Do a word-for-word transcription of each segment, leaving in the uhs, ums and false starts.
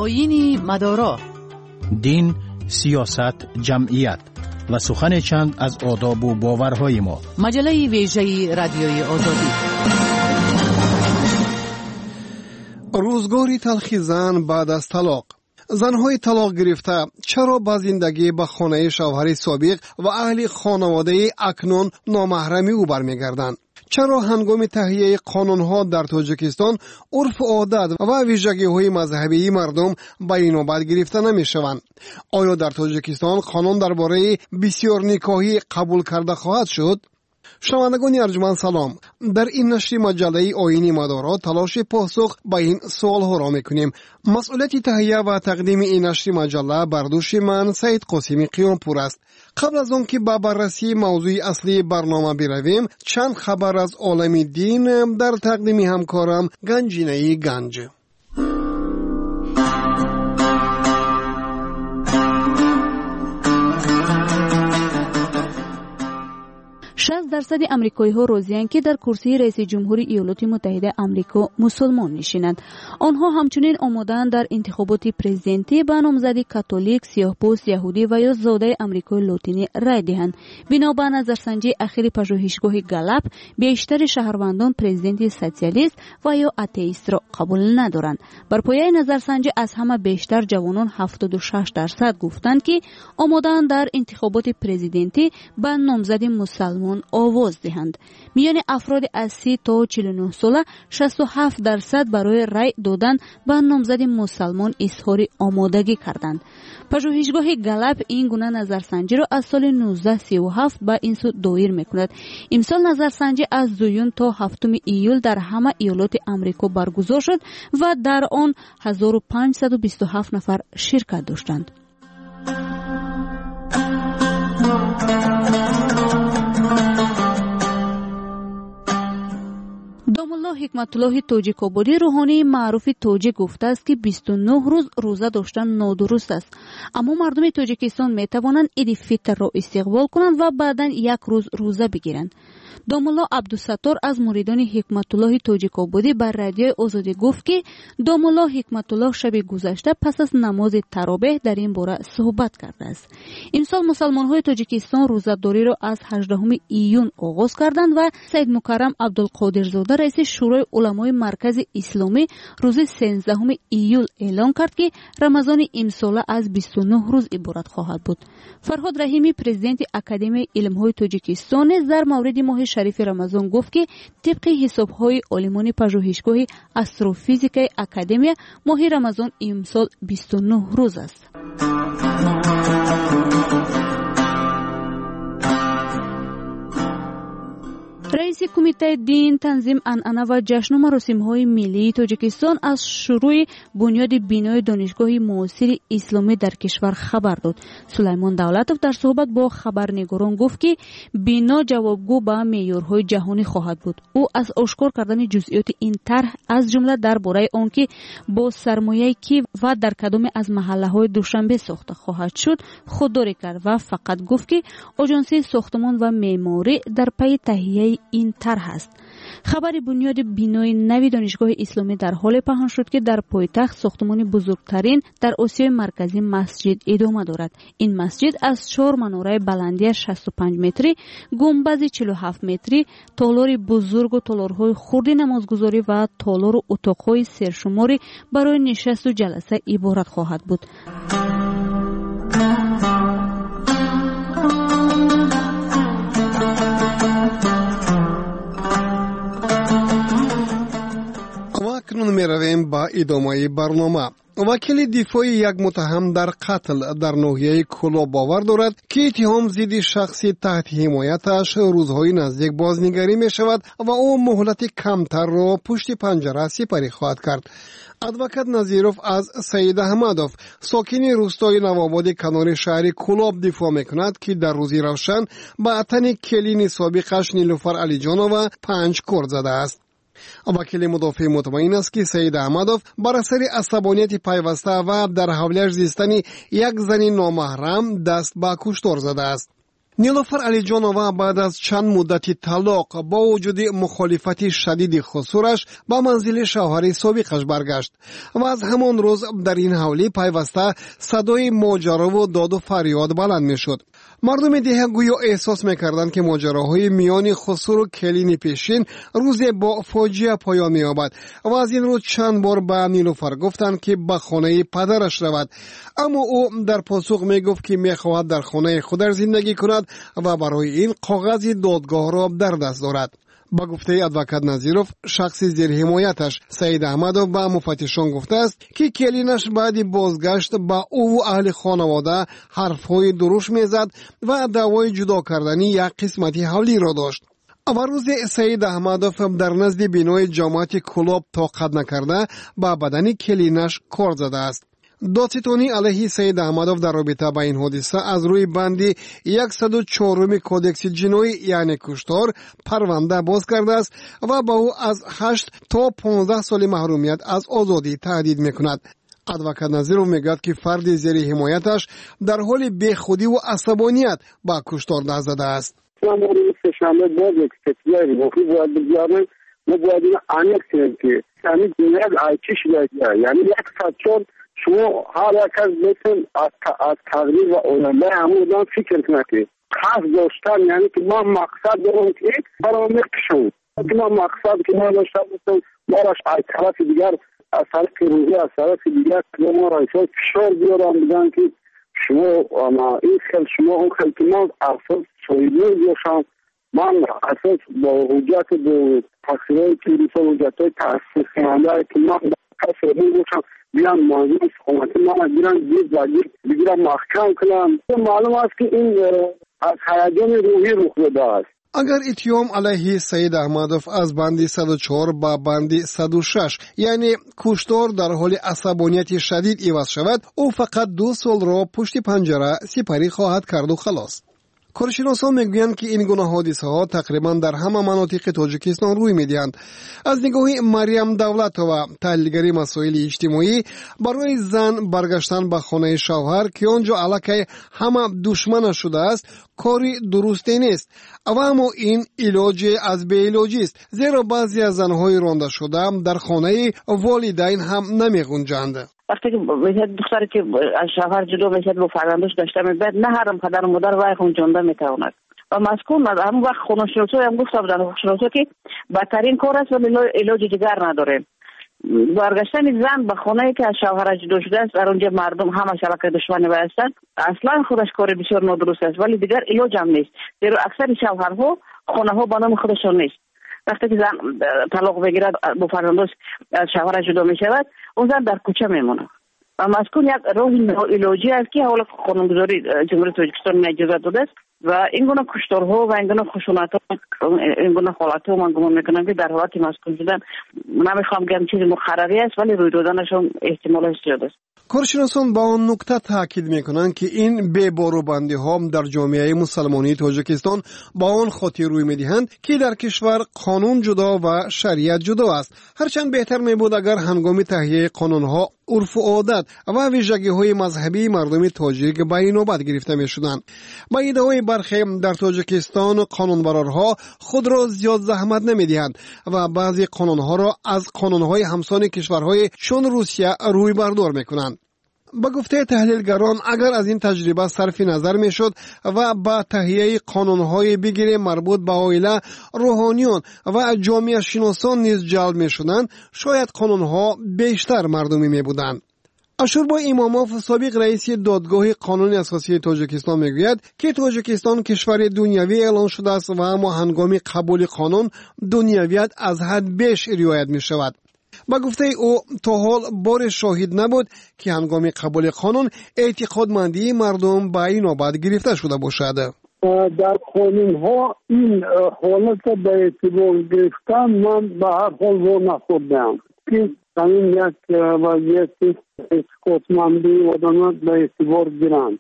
آیین مدارا، دین، سیاست، جمعیت و سخن چند از آداب و باورهای ما. مجله ویژه رادیوی آزادی. روزگاری تلخی زن بعد از طلاق. زنهای طلاق گرفته چرا با زندگی به خانه شوهر سابق و اهل خانواده اکنون نامحرمی او برمیگردند؟ چرا هنگام تهیه قانونها در تاجیکستان عرف و عادت و ویژگی‌های مذهبی مردم به این نوبت گرفته نمی‌شوند؟ آیا در تاجیکستان قانون درباره بسیار نکاحی قبول کرده خواهد شد؟ شنوندگان ارجمند سلام. در این نشر مجله آیین مدارا تلاش پاسخ به این سوال‌ها را می‌کنیم. مسئولیت تهیه و تقدیم این نشر مجله بر دوش من سید قاسمی قیامپور است. قبل از آن که به بررسی موضوع اصلی برنامه برویم، چند خبر از عالم دین در تقدیم همکارم گنجینه گنج. شصت درصد امریکایی ها راضی‌اند که در کرسی رئیس جمهوری ایالات متحده آمریکا مسلمان نشینند. آنها همچنین آماده‌اند در انتخابات پرزیدنتی به نامزدی کاتولیک، سیاه‌پوست، یهودی و یا زاده آمریکای لاتینی رای دهند. بنابر نظرسنجی اخیر پژوهشگاه گالپ، بیشتر شهروندان پرزیدنت سوسیالیست و یا آتئیست را قبول ندارند. بر پایه نظرسنجی از همه بیشتر جوانان هفتاد و شش درصد گفتند که آماده‌اند در انتخابات پرزیدنتی به نامزد مسلمان آواز دهند. میان افراد از سی تا چهل و نه ساله شصت و هفت درصد برای رای دادن به نامزد مسلمان اظهار آمادگی کردند. پژوهشگاه گالپ این گونه نظرسنجی را از سال نوزده سی و هفت به این سو دایر میکند. امسال نظرسنجی از دوم تا هفتم ایول در همه ایالات آمریکا برگزار شد و در آن هزار و پانصد و بیست و هفت نفر شرکت داشتند. دامالله حکمت الله تاجیک آبادی روحانی معروف تاجیک گفته است که بیست و نه روز روزه داشتن نادرست است، اما مردم تاجیکستان می توانند عید فطر را استقبال کنند و بعدا یک روز روزه بگیرند. دامالله عبدالستار از مریدان حکمت الله تاجیک آبادی بر رادیو آزادی گفت که دامالله حکمت الله شب گذشته پس از نماز تراویح در این باره صحبت کرده است. امسال مسلمان های تاجیکستان روزه‌داری را از هجدهم ایون آغاز کردند و سید مکرم عبدالقادر زاده رئیس شورای علمای مرکز اسلامی روز سیزدهم ایول اعلان کرد که رمضان امسال از بیست و نه روز عبارت خواهد بود. فرهاد رحیمی پرزیدنت اکادمی علم‌های تاجیکستان در مورد ماه شریف رمضان گفت که طبق حساب‌های عالمان پژوهشگاه استروفیزیک اکادمی ماه رمضان امسال بیست و نه روز است. رئیس کمیته دین، تنظیم عنعنه و جشن و مراسم‌های ملی تاجیکستان از شروع بنیاد بینای دانشگاه معاصر اسلامی در کشور خبر داد. سلیمان دولتوف در صحبت با خبرنگاران گفت که بنا جوابگو به معیارهای جهانی خواهد بود. او از آشکار کردن جزئیات این طرح از جمله درباره آنکه با سرمایه کی و در کدام از محله‌های دوشنبه ساخته خواهد شد خودداری کرد و فقط گفت که آژانس ساختمان و معماری در پی تهیه این طرح است. خبر بنیاد بینای نوی دانشگاه اسلامی در حال پنهان شد که در پایتخت ساختمان بزرگترین در آسیای مرکزی مسجد ادامه دارد. این مسجد از چهار مناره بلندی شصت و پنج متری، گنبد چهل و هفت متری، تالار بزرگ و تالارهای خرد نمازگزاری و تالار و اتاقهای سرشماری برای نشست و جلسه عبارت خواهد بود. اکنون می رویم با ادامه برنامه. وکیل دفاع یک متهم در قتل در ناحیه کلاه باور دارد که اتهام ضد شخصی تحت حمایتش روزهای نزدیک بازنگری می شود و او مهلت کمتر را پشت پنجره سپری خواهد کرد. ادوکات نظیروف از سید احمدوف ساکن روستای نوآباد کنار شهر کلاب دفاع میکند که در روزی روشن به تن کلین سابقش نیلوفر علی جانو پنج کور زده است. وکیل مدافع مطمئن است که سید احمدوف بر اثر عصبانیت پیوسته و در حواله‌اش زیستن یک زن نامحرم دست به کشتار زده است. نیلوفر علیجانова بعد از چند مدتی طلاق با وجود مخالفت شدید خسورش به منزل شوهر سابقش برگشت و از همان روز در این حولی پیوسته صدای ماجرا و داد و فریاد بلند می شد. مردم دیه گویا احساس میکردند که ماجراهای میان خسرو و کلین پیشین روز با فاجعه پایان می‌یابد و از این رو چند بار به نیلوفر گفتند که به خانه پدرش رود، اما او در پاسخ میگفت که میخواهد در خانه خودش زندگی کند و برای این کاغذ دادگاه را در دست دارد. با گفته ادوکات نظیروف، شخصی زیر حمایتش سعید احمدوف به مفتشان گفته است که کلینش بعد بازگشت با او و اهل خانواده حرفهای درشت میزد و دعوای جدا کردنی یک قسمتی حولی را داشت. و روز سعید احمدوف در نزد بینای جماعت کلوب طاقت نکرده با بدن کلینش کار زده است. دادستانی علیه سعید احمدوف در رابطه با این حادثه از روی بندی صد و چهار کودکس جنایی یعنی کشتار پرونده باز کرده است و با او از هشت تا پانزده سال محرومیت از آزادی تهدید میکند. ادوکات نظیروف میگوید که فرد زیر حمایتش در حال بیخودی و عصبانیت با کشتار دست زده است. ما سه‌شنبه باز یک تسلیه وقتی باید بگیرم ما باید این انیک کنیم که یعنی دیگر آیچش دیگر یعنی یک فاکتور شما هر یک از مثل از تغییر و اولنده همون فکر کنید که خاص داشتن یعنی که ما مقصد دارم که برای مکشون که ما مقصد که ما داشتن مثل ما راش از طرف دیگر از طرف روزی از طرف دیگر که ما راش فشار بیارم بگن که شما این خیل شما اون خیل که ما اساس شایدی باشم من اساس با حجت با تقصیرهای توریست و حجت های تحصیل خیانده که من کسی رو باشم بیان موضوع حکومتی ما بیان زیر زگیر بگیرم محکم کنم. معلوم است که این از هیجان روحی رخ داده است. اگر اتهام علیه سعید احمدوف از بندی صد و چهار با بندی صد و شش یعنی کشتار در حال عصبانیت شدید عوض شود، او فقط دو سال را پشت پنجره سپری خواهد کرد و خلاص. کارشناسان میگویند که این گونه حادثه ها تقریبا در همه مناطق تاجیکستان روی میدهند. از نگاه مریم دولتова تحلیلگری مسائل اجتماعی، برای زن برگشتن به خانه شوهر که آنجا الکی همه دشمن شده است کاری درستی نیست و اما این علاج از بی علاجی است، زیرا بعضی از زنهای رانده شده در خانه والدین هم نمی‌گنجند. وقتی که میشه دختری که از شوهر جلو میشه با فرزندش داشته میبود نه هر پدر و مادر وای خون جنده میتواند و مسکون هم وقت خونشناسا هم گفته بودن خونشناسا که بدترین کار است ولی علاج دیگر نداره. برگشتن زن به خانه‌ای که از شوهر جدا شده است در اونجا مردم همه شبکه دشمنی هستند اصلا خودش کار بسیار نادرست است ولی دیگر علاج هم نیست، زیرا اکثر شوهرها خانه ها با نام خودشان نیست. وقتی که زن طلاق بگیرد با فرزندش از شوهر جدا می شود اون زن در کوچه میمونه و مسکون یک راه علاجی است که حالا قانونگذاری جمهوری تاجیکستان اجازه داده است و این گونه کشتارها و این گونه خشونت‌ها این گونه حالت‌ها من گمان میکنم که در حالت مسکون شدن نمیخوام بگم چیزی مخربی است ولی روی دادنشون احتمالش زیاد است. کارشناسان با آن نکته تاکید میکنند که این بی‌باروبندی ها در جامعه مسلمانی تاجیکستان با آن خاطر روی میدهند که در کشور قانون جدا و شریعت جدا است. هرچند بهتر میبود اگر هنگام تهیه قانون ها عرف و عادت و ویژگی های مذهبی مردم تاجیک به این نوبت گرفته میشدند. با ایده های برخی در تاجیکستان قانونبرارها خود را زیاد زحمت نمیدهند و بعضی قانون ها را از قانون های همسان کشورهای چون روسیه روی بردار میکنند. با گفته تحلیلگران اگر از این تجربه صرف نظر میشد و با تهیه قانونهای بگیری مربوط به عائله، روحانیون و جامعه شناسان نیز جلب میشدند، شاید قانونها بیشتر مردمی میبودند. اشوربا اماموف سابق رئیس دادگاه قانون اساسی تاجیکستان میگوید که تاجیکستان کشور دنیوی اعلان شده است و اما هنگام قبول قانون دنیویت از حد بیش رعایت می شود. با گفته او تا حال بار شاهد نبود که هنگام قبول قانون اعتقادمندی مردم به این نوبت گرفته شده باشد. در قانون ها این حالت به اعتبار گرفتن من به هر حال رو نخوردم که همین یک وضعیت اعتقادمندی آدم به اعتبار گیرند.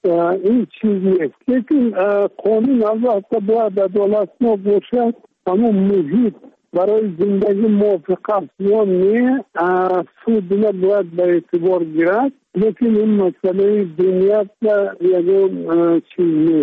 این چیز نیست لیکن قانون البته باید عدالتمند باشد، اما محیط برای زندگی موافق است یا نه سود باید به اعتبار گیرد، لیکن این مسئله دنیت یکون چیز نیست.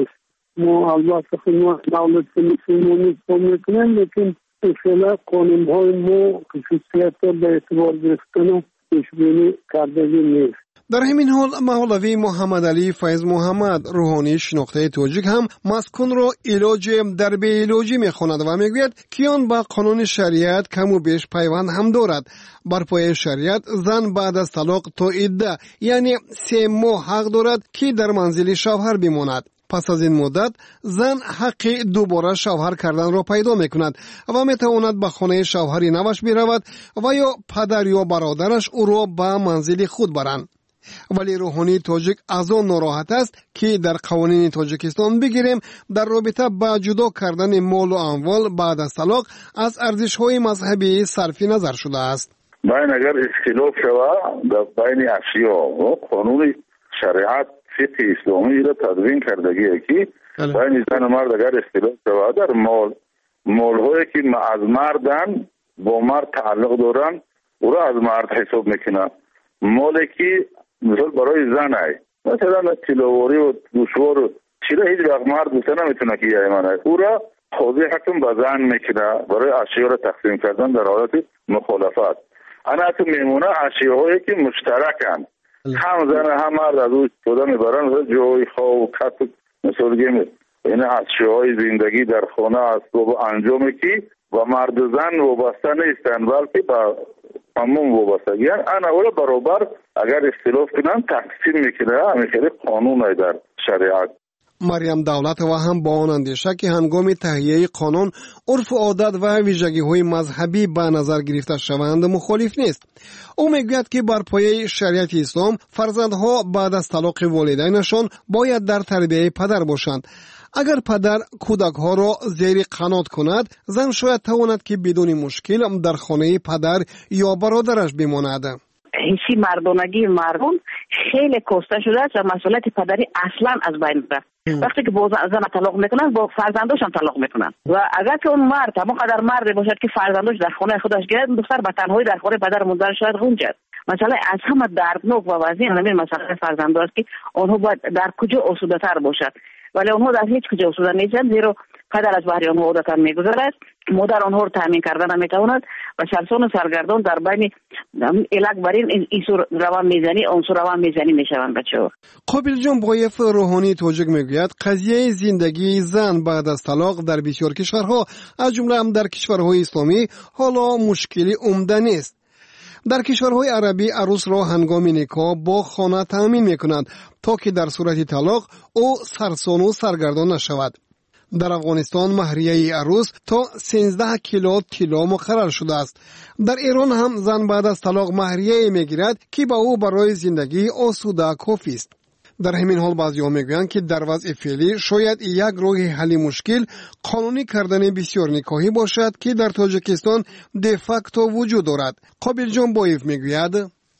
ما البته خدمت دولت مسلمانی کمک میکنیم، لیکن اصلا قانون های ما خصوصیت به اعتبار گرفتن و پیشبینی کردگی نیست. در همین حال مولوی محمد علی فیض محمد روحانی شناخته توجیک هم مسکن را علاج در بی علاجی میخواند و میگوید که آن با قانون شریعت کم و بیش پیوند هم دارد. بر پایه شریعت زن بعد از طلاق تا عده یعنی سه ماه حق دارد که در منزل شوهر بماند. پس از این مدت زن حق دوباره شوهر کردن را پیدا میکند و میتواند به خانه شوهری نوش برود و یا پدر یا برادرش او را به منزل خود برند. ولی روحانی تاجیک از آن ناراحت است که در قوانین تاجیکستان بگیریم در رابطه با جدا کردن مال و اموال بعد از طلاق از ارزش‌های مذهبی صرف نظر شده است. باید اگر اختلاف شود در بین اشیا و قانون شریعت فقه اسلامی را تدوین کردگی که بین زن و مرد اگر اختلاف شود در مال مال‌هایی که از مردن با مرد تعلق دارن او را از مرد حساب میکنه. مالی که مثال برای زن ای مثلا تلاواری و گوشوار چیره هیچ وقت مرد دوسته نمیتونه که یه من ای او را قاضی حکم به زن میکنه برای اشیا را تقسیم کردن در حالت مخالفت. انا تو میمونه اشیاهایی که مشترکن هم زن هم مرد از او استفاده میبرن و جای خواب و کت مثال گیم این اشیاهای زندگی در خانه است و انجامی که و مرد زن وابسته نیستن بلکه با همون وابسته یعنی انا اولا برابر اگر اختلاف کنن تقسیم میکنه. همیشه قانون های در شریعت. مریم دولت و هم با آن اندیشه که هنگام تهیه قانون عرف و عادت و ویژگی های مذهبی به نظر گرفته شوند مخالف نیست. او میگوید که بر پایه شریعت اسلام فرزندها بعد از طلاق والدینشان باید در تربیه پدر باشند. اگر پدر کودک ها را زیر قنات کند زن شاید تواند که بدون مشکل در خانه پدر یا برادرش بماند. حسی مردانگی مردم خیلی کاسته شده است و مسئولیت پدری اصلا از بین رفت. وقتی که با زن طلاق میکنن با فرزنداش هم طلاق میکنن و اگر که اون مرد همونقدر مرد باشد که فرزنداش در خانه خودش گیرد دختر به تنهایی در خانه پدر مادر شاید غنجد. مثلا از همه دردناک و وضعی همین مسئله فرزندان است که آنها باید در کجا آسوده تر باشد ولی آنها در هیچ کجا آسوده نیستند زیرا پدر از بحری آنها عادتا میگذرد مادر آنها رو تامین کردن نمیتواند و سرسان و سرگردان در بین الک برین ایسو روان میزنی اونسو روان میزنی میشوند بچه ها. قابل جان بایف روحانی توجیک میگوید قضیه زندگی زن بعد از طلاق در بسیار کشورها از جمله هم در کشورهای اسلامی حالا مشکلی عمده نیست. در کشورهای عربی عروس را هنگام نکاح با خانه تامین میکنند تا که در صورت طلاق او سرسان و سرگردان نشود. در افغانستان مهریه عروس تا سیزده کیلو طلا مقرر شده است. در ایران هم زن بعد از طلاق مهریه میگیرد که با او برای زندگی آسوده کافی است. در همین حال بعضی‌ها میگویند که در وضع فعلی شاید یک راه حل مشکل قانونی کردن بسیار نکاحی باشد که در تاجیکستان de facto وجود دارد. قابل جان بایف میگوید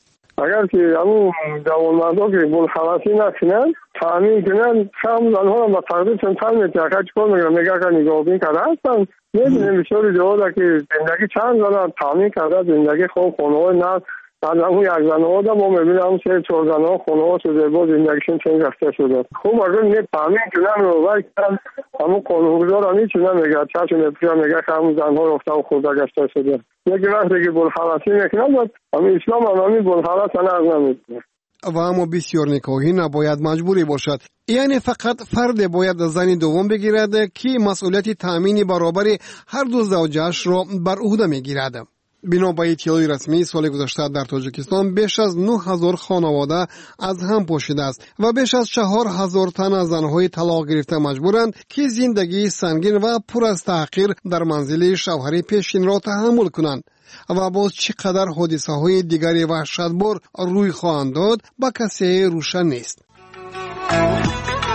اگر که همون جوانمردها که بلخلاصی نکنن تامین کنن هم زنها را با تقریب سنتر میتیاکه چکار میگن میگه که نگاه بین کرده هستن میدونیم بسیاری جواده که زندگی چند زنها تامین کرده زندگی خوب خونه های نه از همون یک زنه ها دا ما میبینیم همون سه چهار زنه ها خونه ها شده با زندگیشون چنین رفته شده. خوب اگر نه تامین کنن رو باید کنن همون قانونگذار هم هیچی نمیگه چهشون نپیه میگه که همون زنه ها رفته و خورده گشته شده. یکی وقتی که بلخلاصی میکنن همون اسلام هم همین بلخلاص هم نمیکنه و اما بسیار نکاحی نباید مجبوری باشد. یعنی فقط فرد باید زن دوم بگیرد که مسئولیت تامین برابر هر دو زوجش را بر عهده میگیرد. بنا به اطلاع رسمی سال گذشته در تاجیکستان بیش از نه هزار خانواده از هم پاشیده است و بیش از چهار هزار تن از زنهای طلاق گرفته مجبورند که زندگی سنگین و پر از تحقیر در منزل شوهر پیشین را تحمل کنند و باز چقدر حادثه های دیگری وحشتبار روی خواهند داد با کسی روشن نیست.